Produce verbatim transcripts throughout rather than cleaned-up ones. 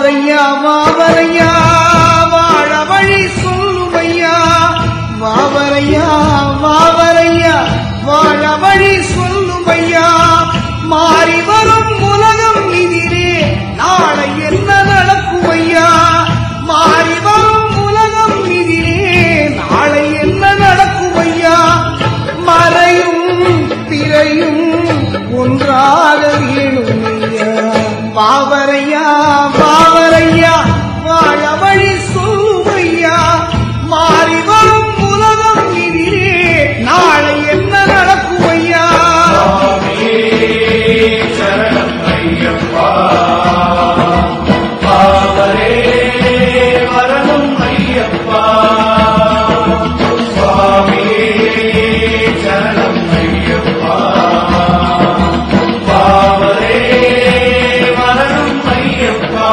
வாவரையா வாவரையா வாழ வழி சொல்லுமையா வாவரையா வாவரையா வாழ வழி சொல்லுமையா மாறி வரும் உலகம் இதிலே நாளை என்ன நடக்குமையா மாறி வரும் உலகம் இதிலே நாளை என்ன நடக்குமையா மறையும் திரையும் ஒன்றாக வேணுமையா வாவரையா வாவரையா வாழ வழி சொல்லுமையா மாறி வரும் உலகம் இதிலே நாளை என்ன நடக்குமையா சரணம் ஐயப்பா பாவரே வரணும் ஐயப்பா சுவாமி சரணம் ஐயப்பா பாவரே வரணும் ஐயப்பா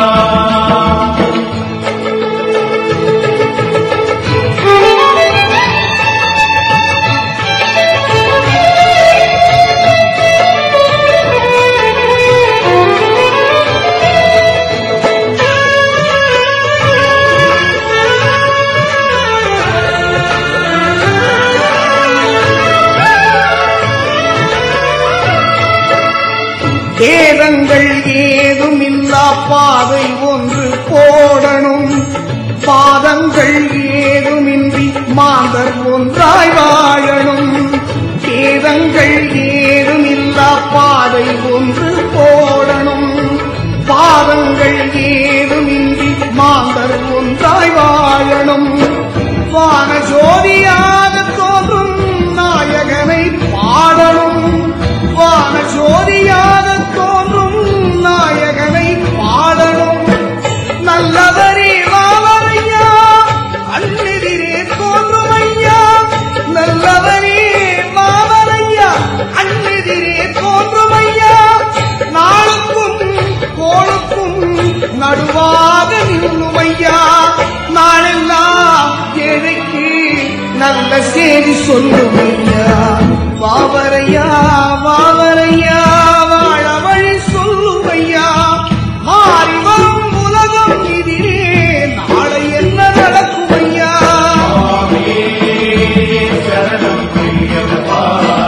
வேதங்கள் ஏதுமில்லா பாதை ஒன்று போடணும் பாதங்கள் ஏதுமின்றி மாந்தர் ஒன்றாய் வாழணும் வேதங்கள் ஏதுமில்லா பாதை ஒன்று போடணும் பாதங்கள் ஏதுமின்றி மாந்தர் ஒன்றாய் வாழணும் வான ஜோதியாக தோன்றும் நாயகனை பாடணும் வான ஜோதியாக தோன்றும் நாயகனை பாடணும் நல்லவரே வாவரையா அண்ணெதிரே தோன்றும் ஐயா நல்லவரே வாவரையா அண்ணெதிரே தோன்றும் ஐயா நாளுக்கும் கோளுக்கும் நடுவாக நின்னும் ஐயா நாளெல்லாம் ஏழைக்கு நல்ல செய்தி சொல்லும் ஐயா வாவரையா வாவரையா வாழ வழி சொல்லும் ஐயா மாறி வரும் உலகம் இதிலே நாளை என்ன நடக்கும் ஐயா சரணம் ஐயப்பா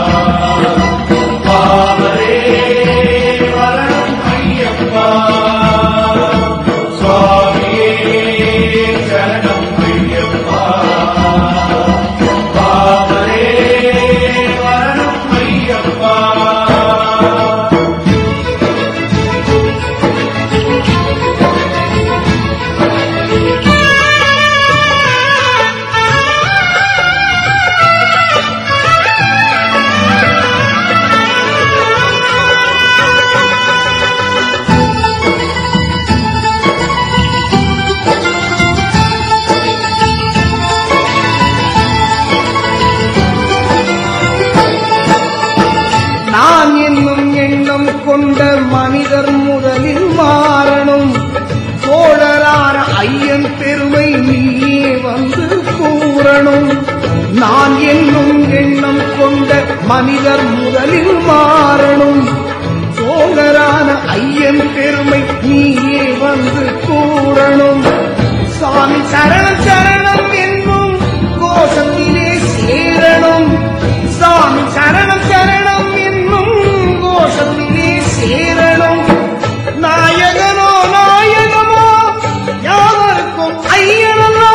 பாவரே வரணும் ஐயப்பா சுவாமியே சரணம் ஐயப்பா பாவரே வரணும் ஐயப்பா நான் என்னும் எண்ணம் கொண்ட மனிதர் முதலில் மாறணும் தோழரான ஐயன் பெருமை நீயே வந்து கூறணும் நான் என்னும் எண்ணம் கொண்ட மனிதர் முதலில் மாறணும் தோழரான ஐயன் பெருமை நீயே வந்து கூறணும் சாமி சரணம் சரணம் என்னும் கோஷத்திலே சேரணும் சாமி சரணம் சரணம் என்னும் கோஷத்திலே சேரணும் நாயகனோ நாயகமோ யாவருக்கும் ஐயனோ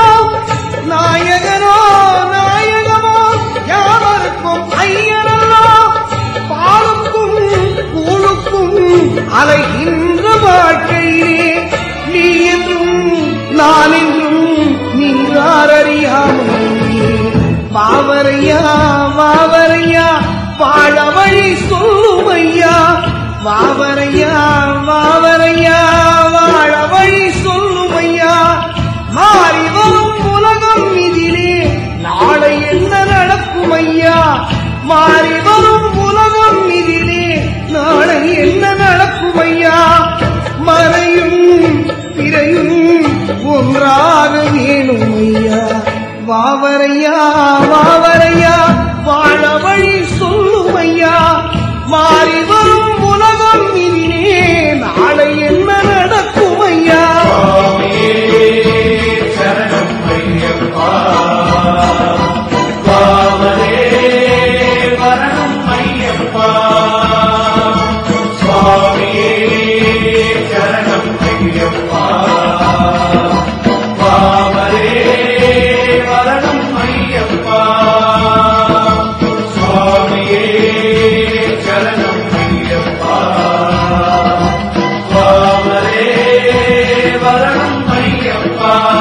நாயகனோ நாயகமோ யாவருக்கும் ஐயனோ பாலுக்கும் கூழுக்கும் அலைகின்ற வாழ்க்கையிலே நீ என்றும் நான் என்றும் நின்றாரறியாமலே வாவரையா வாவரையா வாழ வழி சொல்லுமையா வாவரையா வாவரையா வாழ வழி சொல்லுமையா மாறி வரும் உலகம் இதிலே நாளை என்ன நடக்கும் ஐயா மாறி வரும் உலகம் இதிலே நாளை என்ன நடக்கும் ஐயா மறையும் திரையும் ஒன்றாக வேணும் ஐயா வாவரையா வாவரையா வாழ வழி சொல்லுமையா மாறி வரும் உலகம் இனியே நாளை என்ன நடக்கும் ஐயா சரணம் ஐயப்பா சுவாமரே வரணும் ஐயப்பா